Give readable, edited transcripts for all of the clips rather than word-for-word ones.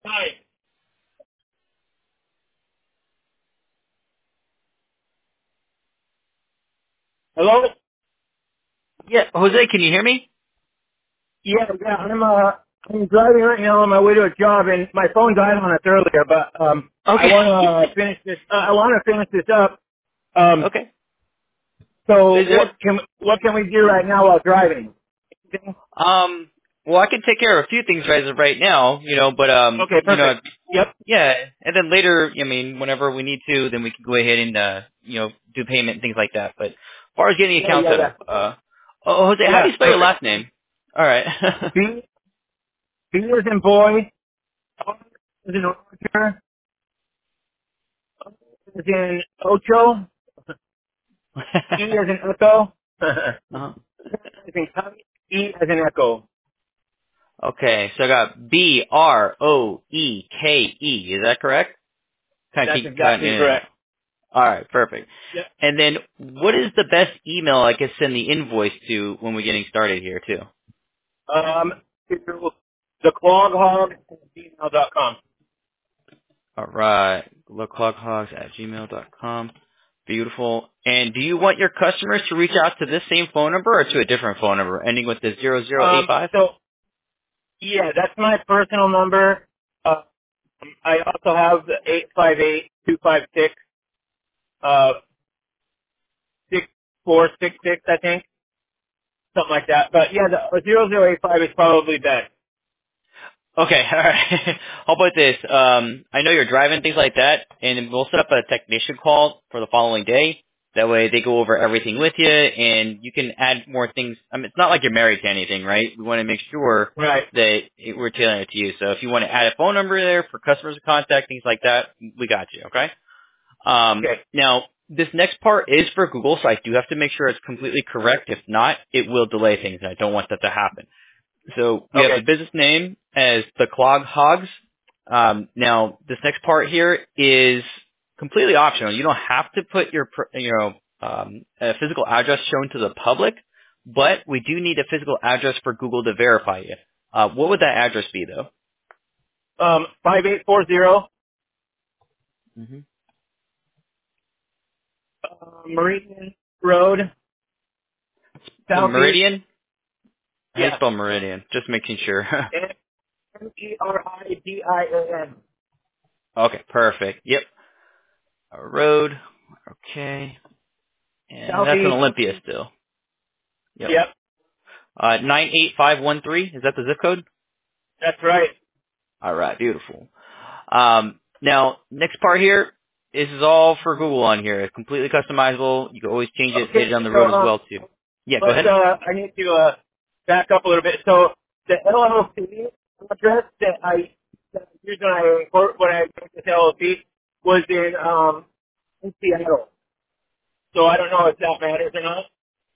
Hi. Hello? Yeah, Jose, can you hear me? Yeah, yeah. I'm driving right now on my way to a job, and my phone died on us earlier. But I Okay. want to finish this. I want to finish this up. Okay. So Is there? what can we do right now while driving? Um. Well, I can take care of a few things as of right now, but Okay, perfect. Yep. yeah, and then later, I mean, whenever we need to, then we can go ahead and do payment and things like that. But as far as getting the Yeah, account yeah, set yeah. up, Jose, how do Yeah, you spell your perfect. last name? All right. B is in boy. O is in Roger. O is in Ocho. E is in Echo. uh-huh. Is in Tommy. E as in Echo. Okay, so I got Broekee. Is that correct? Kind of That's keep cutting exactly in and correct. out. All right, perfect. Yep. And then what is the best email I can send the invoice to when we're getting started here too? To thecloghog@gmail.com. All right, thecloghogs@gmail.com. Beautiful. And do you want your customers to reach out to this same phone number or to a different phone number ending with the 0085? So yeah, that's my personal number. I also have the 858-256 6466, I think, something like that. But yeah, the 0085 is probably best. Okay, all right. How about this? I know you're driving, things like that, and we'll set up a technician call for the following day. That way they go over everything with you, and you can add more things. I mean, it's not like you're married to anything, right? We want to make sure Right. that we're tailoring it to you. So if you want to add a phone number there for customers to contact, things like that, we got you, okay? Okay. Now, this next part is for Google, so I do have to make sure it's completely correct. If not, it will delay things, and I don't want that to happen. So we have Okay. the business name as the Clog Hogs. Now, this next part here is completely optional. You don't have to put your, a physical address shown to the public, but we do need a physical address for Google to verify you. What would that address be, though? 5840 hmm Meridian Road, So Southeast. Meridian? How do you Yeah. spell Meridian? Just making sure. Meridian. Okay, perfect. Yep. A road. Okay. And that's in Southeast. Olympia still. Yep. Yep. 98513. Is that the zip code? That's right. All right, beautiful. Now, next part here, this is all for Google on here. It's completely customizable. You can always change it later Okay. down the road So as well too. Yeah, go but ahead. I need to back up a little bit. So the LLC address that I used when I went to LLC was in Seattle. So I don't know if that matters or not.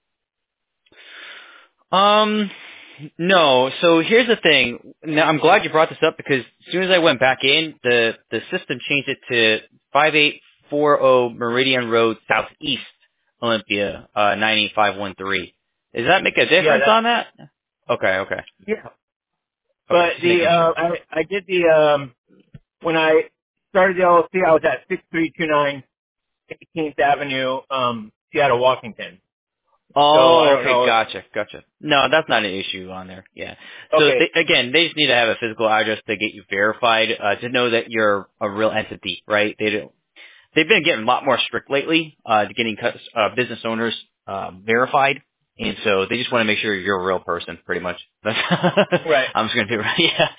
Um, no. So here's the thing. Now I'm glad you brought this up because as soon as I went back in, the system changed it to 5840 Meridian Road Southeast, Olympia, 98513. Does that make a Yeah, difference on that? Okay, okay, yeah. okay. But Just making sure. I did when I started the LLC, I was at 6329 18th Avenue, Seattle, Washington. So I Oh, don't okay, know. gotcha. No, that's not an issue on there. Yeah. So Okay, again, they just need to have a physical address to get you verified, to know that you're a real entity, right? They've been getting a lot more strict lately, to getting business owners, verified. And so they just want to make sure you're a real person, pretty much. That's right. I'm just going to be right. Yeah.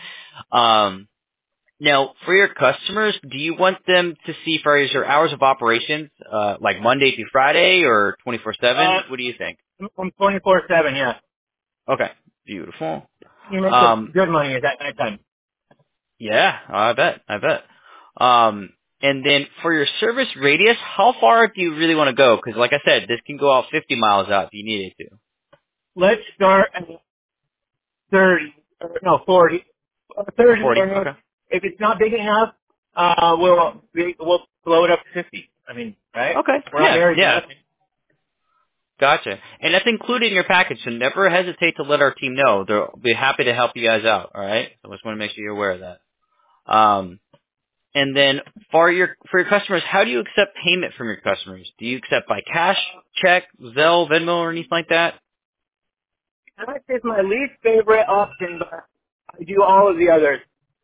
Now, for your customers, do you want them to see for your hours of operations, like Monday through Friday or Uh, 24/7? What do you think? I'm 24/7. Yeah, Okay. Beautiful. you make some Um, good money at that nighttime. yeah, I bet. And then for your service radius, how far do you really want to go? Because like I said, this can go out 50 miles out if you needed to. Let's start at 30. No, 40. 30, 40? and Okay. if it's not big enough, we'll blow it up to 50. I mean, right? Okay. We're not Yeah, married to yeah. nothing. Gotcha. And that's included in your package, so never hesitate to let our team know. They'll be happy to help you guys out, all right? So I just want to make sure you're aware of that. And then for your customers, how do you accept payment from your customers? Do you accept by cash, check, Zelle, Venmo, or anything like that? Cash is my least favorite option, but I do all of the others.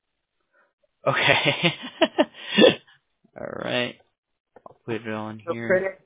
Okay. All right. I'll put it on So here. credit,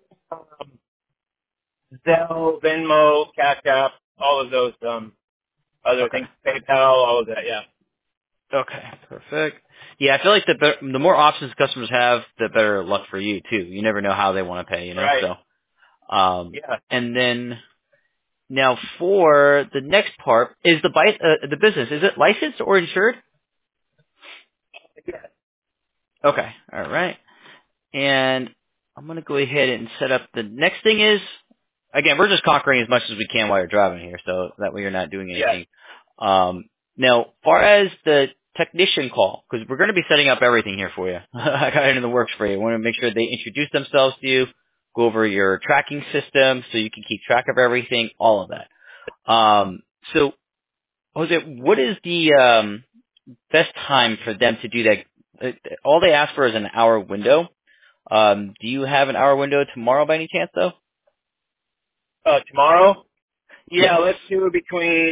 Zelle, Venmo, Cash App, all of those other Okay. things, PayPal, all of that. Yeah. Okay. Perfect. Yeah, I feel like the more options customers have, the better luck for you too. You never know how they want to pay, you know. Right. So, Yeah. and then now for the next part is the business. Is it licensed or insured? Yeah. Okay. All right. And I'm going to go ahead and set up the next thing is, again, we're just conquering as much as we can while you're driving here, so that way you're not doing Yeah. anything. Now, far as the technician call, because we're going to be setting up everything here for you. I got it in the works for you. I want to make sure they introduce themselves to you, go over your tracking system so you can keep track of everything, all of that. So, Jose, what is the best time for them to do that? All they ask for is an hour window. Do you have an hour window tomorrow by any chance, though? Tomorrow? Yes. Yeah, let's do it between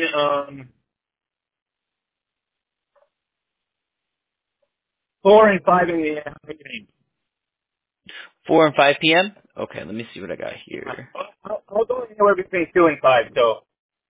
4 and 5 in the evening. 4 and 5 p.m.? Okay, let me see what I got here. I'll go anywhere between 2 and 5, so.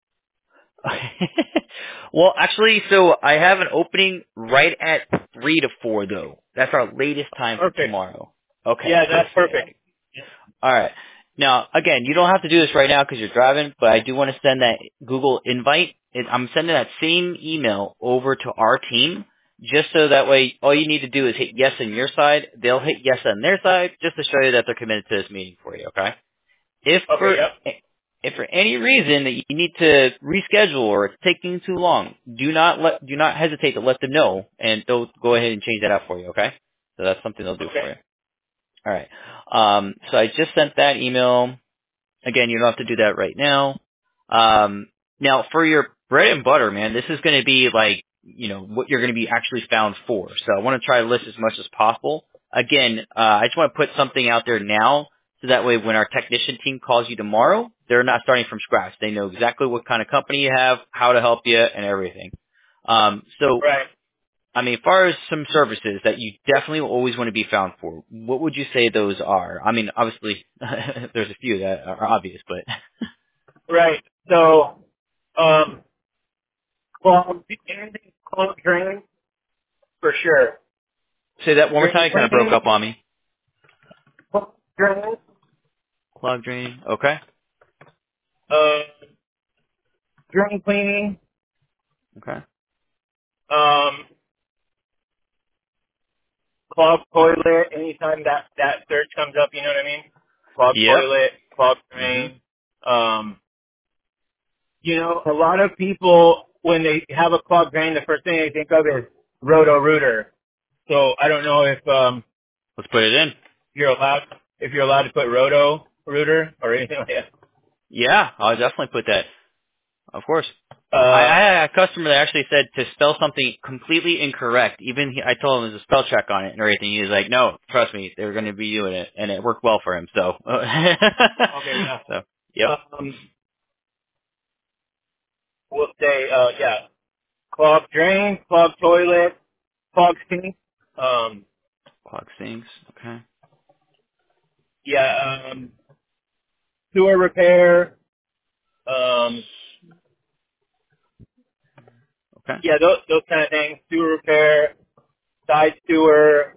Well, actually, so I have an opening right at 3 to 4, though. That's our latest time for Perfect. tomorrow. Okay, Yeah, that's perfect. perfect. All right. Now, again, you don't have to do this right now because you're driving, but I do want to send that Google invite. I'm sending that same email over to our team just so that way all you need to do is hit yes on your side. They'll hit yes on their side just to show you that they're committed to this meeting for you, okay? If Okay, for yep. if for any reason that you need to reschedule or it's taking too long, do not hesitate to let them know and they'll go ahead and change that out for you, okay? So that's something they'll do for Okay. you. All right. So I just sent that email. Again, you don't have to do that right now. Now for your bread and butter, man, this is going to be like, what you're going to be actually found for. So I want to try to list as much as possible. Again, I just want to put something out there now so that way when our technician team calls you tomorrow, they're not starting from scratch. They know exactly what kind of company you have, how to help you, and everything. So Right. I mean, as far as some services that you definitely always want to be found for, what would you say those are? I mean, obviously, there's a few that are obvious, but Right. So, clog, anything clog drain, for sure. say that one more time. Drain You kind of broke cleaning, up on me. clog drain, Clog drain. Okay. uh, drain cleaning, Okay. um, clogged toilet, anytime that search comes up, you know what I mean? Clogged Yep. toilet, clogged Mhm. drain. A lot of people, when they have a clogged drain, the first thing they think of is Roto-Rooter. So I don't know Let's put it in. if you're allowed to put Roto-Rooter or anything like that. Yeah, I'll definitely put that. Of course. I Uh, had a customer that actually said to spell something completely incorrect. Even I told him there's a spell check on it and everything. He was like, "No, trust me, they're going to be doing it," and it worked well for him. So, okay, yeah. so yep. We'll say, yeah, clogged drain, clogged toilet, clogged sink. Um, Clog sinks. Okay. yeah, sewer repair. Um, Okay. yeah, those kind of things. Sewer repair, side sewer.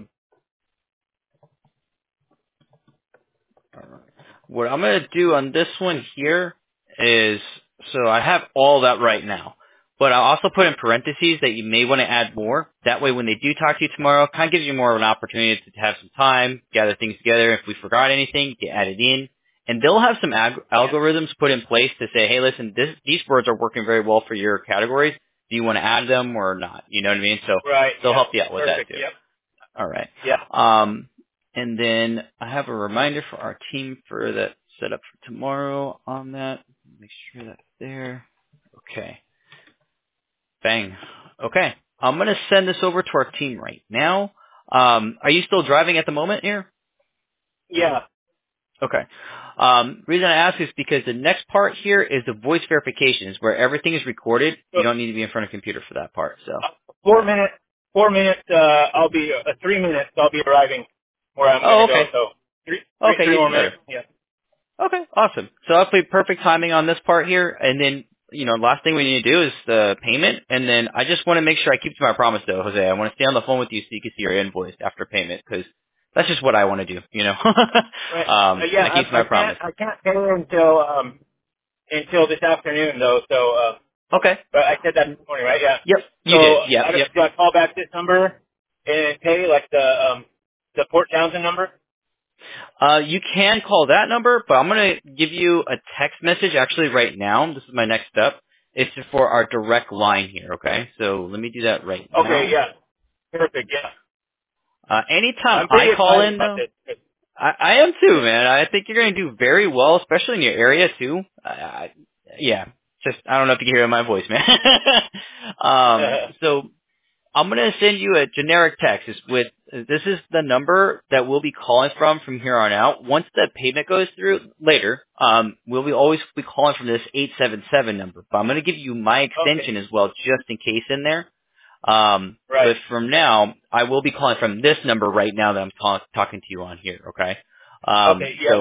What I'm going to do on this one here is, so I have all that right now, but I'll also put in parentheses that you may want to add more. That way when they do talk to you tomorrow, it kind of gives you more of an opportunity to have some time, gather things together. If we forgot anything, you can add it in. And they'll have some Yeah. algorithms put in place to say, hey, listen, these words are working very well for your categories. Do you want to add them or not? You know what I mean? So Right. they'll Yep. help you out with that Perfect. too. Yep. All right. Yep. And then I have a reminder for our team for that set up for tomorrow on that. Make sure that's there. Okay. Bang. Okay. I'm going to send this over to our team right now. Are you still driving at the moment here? Yeah. Okay. Reason I ask is because the next part here is the voice verification, is where everything is recorded. So, You don't need to be in front of a computer for that part. So, 4 minutes. 4 minutes. I'll be 3 minutes. I'll be arriving where I'm oh, gonna go. okay. So three, three, Okay, three more even better. minutes. Yeah. Okay, awesome. So hopefully perfect timing on this part here. And then, last thing we need to do is the payment. And then I just want to make sure I keep to my promise though, Jose. I want to stay on the phone with you so you can see your invoice after payment because that's just what I want to do, Right. And I Yeah. keep to my promise. I can't pay until this afternoon though. So Okay. but I said that this morning, right? Yeah. Yep, So you did. Yep, yep. do I call back this number and pay like the Port Townsend number? You can call that number, but I'm going to give you a text message actually right now. This is my next step. It's for our direct line here, okay? So let me do that right Okay. now. Yeah. Perfect. Yeah. Anytime I'm I pretty call excited in about though, this. I am too, man. I think you're going to do very well, especially in your area too. Yeah, just I don't know if you can hear my voice, man. So I'm going to send you a generic text. This is the number that we'll be calling from here on out. Once the payment goes through later, we'll always be calling from this 877 number. But I'm going to give you my Okay. extension as well, just in case in there. Right. But from now, I will be calling from this number right now that I'm talking to you on here. Okay. Okay. Yep. So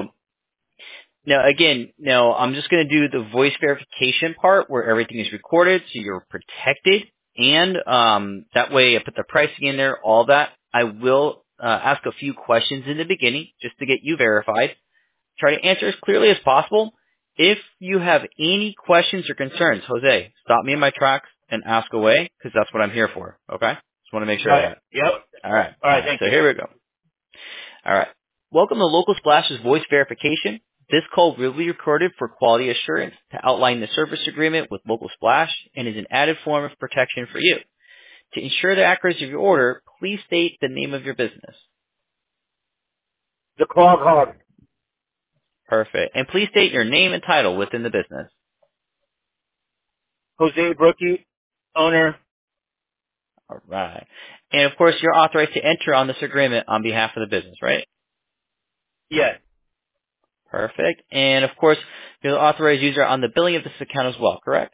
now I'm just going to do the voice verification part where everything is recorded, so you're protected, and that way I put the pricing in there, all that. I will ask a few questions in the beginning just to get you verified. Try to answer as clearly as possible. If you have any questions or concerns, Jose, stop me in my tracks and ask away because that's what I'm here for. Okay? Just want to make sure of Got it. that. Yep. All right. All All right. right. Thank So you. here we go. All right. Welcome to Local Splash's voice verification. This call will be recorded for quality assurance to outline the service agreement with Local Splash and is an added form of protection for you. To ensure the accuracy of your order, please state the name of your business. The Clog Hog. Perfect. And please state your name and title within the business. Jose Brookie, owner. All right. And of course, you're authorized to enter on this agreement on behalf of the business, right? Yes. Perfect. And of course, you're the authorized user on the billing of this account as well, correct?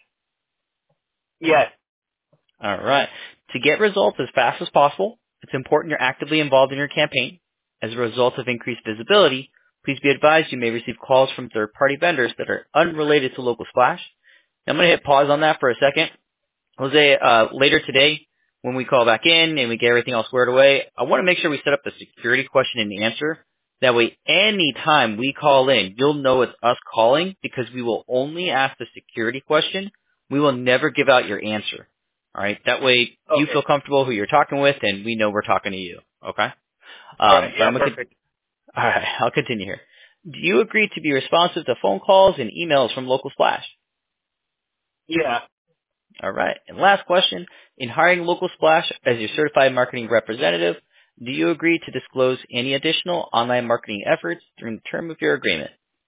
Yes. All right. To get results as fast as possible, it's important you're actively involved in your campaign. As a result of increased visibility, please be advised you may receive calls from third-party vendors that are unrelated to Local Splash. Now, I'm going to hit pause on that for a second. Jose, later today, when we call back in and we get everything else squared away, I want to make sure we set up the security question and answer. That way, anytime we call in, you'll know it's us calling because we will only ask the security question. We will never give out your answer. All right. That way, you Okay. feel comfortable who you're talking with, and we know we're talking to you. Okay. All right. But Yeah. I'm gonna. Perfect. All right. I'll continue here. Do you agree to be responsive to phone calls and emails from Local Splash? Yeah. All right. And last question. In hiring Local Splash as your certified marketing representative, do you agree to disclose any additional online marketing efforts during the term of your agreement?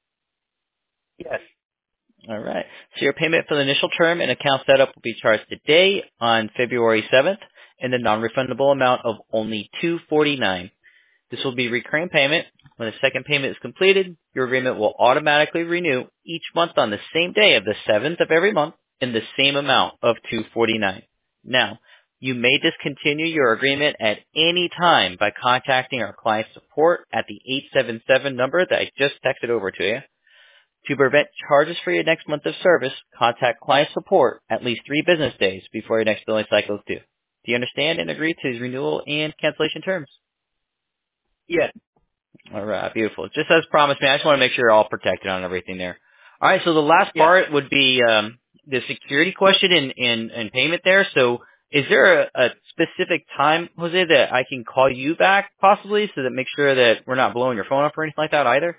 Yes. All right. So your payment for the initial term and account setup will be charged today on February 7th in the non-refundable amount of only $249. This will be recurring payment. When the second payment is completed, your agreement will automatically renew each month on the same day of the 7th of every month in the same amount of $249. Now, you may discontinue your agreement at any time by contacting our client support at the 877 number that I just texted over to you. To prevent charges for your next month of service, contact client support at least 3 business days before your next billing cycle is due. Do you understand and agree to these renewal and cancellation terms? Yes. All right, beautiful. Just as promised, man, I just want to make sure you're all protected on everything there. All right, so the last Yeah. part would be the security question and payment there. So is there a specific time, Jose, that I can call you back possibly so that make sure that we're not blowing your phone up or anything like that either?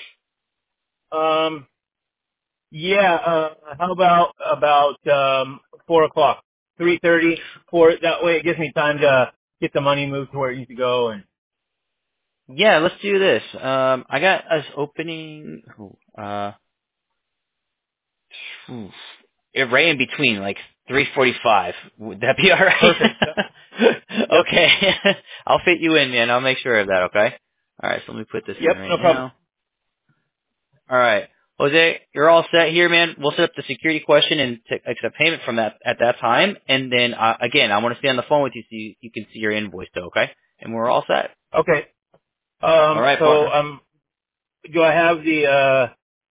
Yeah. How about 4 o'clock, 3:30, 4? That way, it gives me time to get the money moved to where it needs to go. And Yeah, let's do this. I got us opening ooh, right in between, like 3:45. Would that be all right? Perfect. Yep. Okay. I'll fit you in, man. I'll make sure of that, okay? All right, so let me put this in Yep. right No problem. now. All right. Jose, you're all set here, man. We'll set up the security question and accept payment from that at that time. And then, again, I want to stay on the phone with you so you can see your invoice, though, okay? And we're all set. Okay. All right, So, partner. do I have the,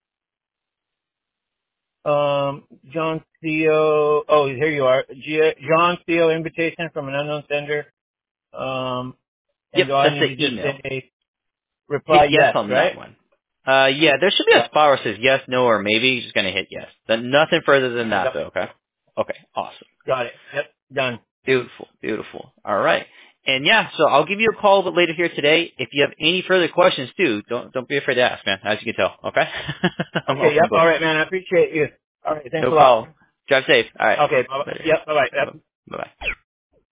John Theo, oh, here you are. John Theo invitation from an unknown sender. And Yep, do I that's need to the just email. say Hit reply yes yes, on right? that one. Yeah, there should be a Yeah. spot where it says yes, no, or maybe. You're just going to hit yes. Then nothing further than that, Yep. though, okay? Okay, awesome. Got it. Yep. Done. Beautiful, beautiful. All right. And yeah, so I'll give you a call a bit later here today. If you have any further questions too, don't be afraid to ask, man. As you can tell, okay? I'm Okay. open Yep. All book. right, man. I appreciate you. All right. Thanks No a lot. problem. Drive safe. All right. Okay. Bye. Later. Yep. Bye bye. Bye bye.